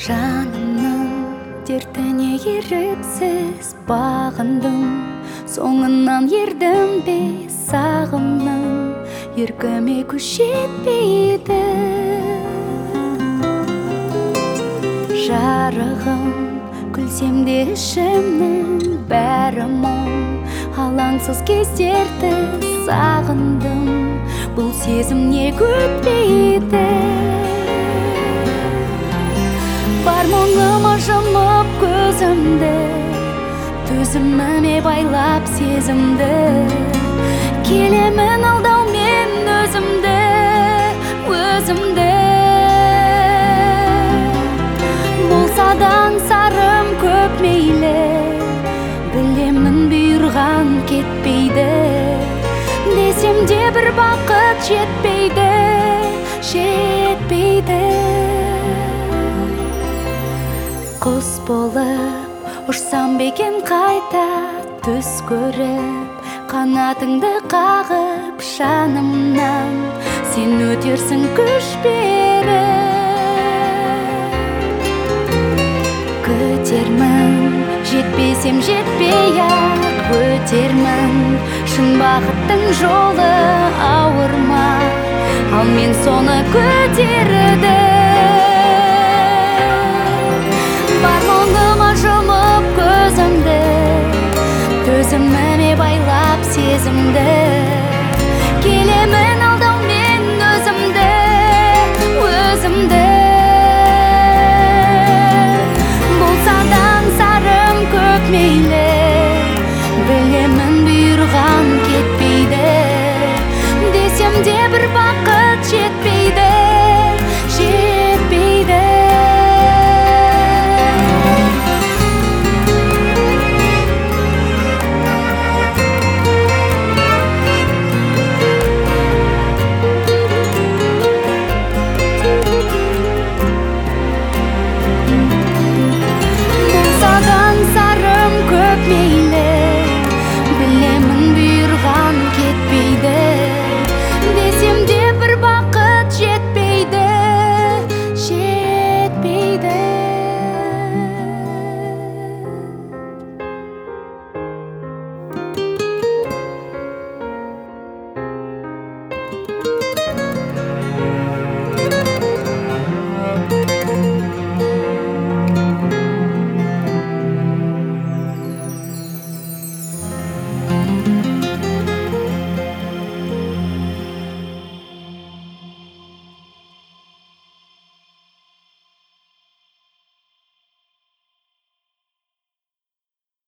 Жанымның дертіне еріпсіз бағындым, соңынан ердім бе сағымның, еркіме күш жетпейді. Жарығым күлсем де ішімнің бәрі мұң, алаңсыз кездерді сағындым, бұл сезім не өтпейді. Бар мұңыма жұмып көзімді, төзіміме байлап сезімді, келемін алдаумен өзімді. Болсадан сарым көп мейлі, білемін бұйырған кетпейді, десем де бір бақыт жетпейді. Құс болып ұшсам бекен қайта түс көріп, қанатыңды қағып жанымнан сен өтерсің күш беріп. Көтермін, жетпесем жетпей-ақ өтермін, шын бақыттың жолы ауыр ма, ал мен соны көтеріп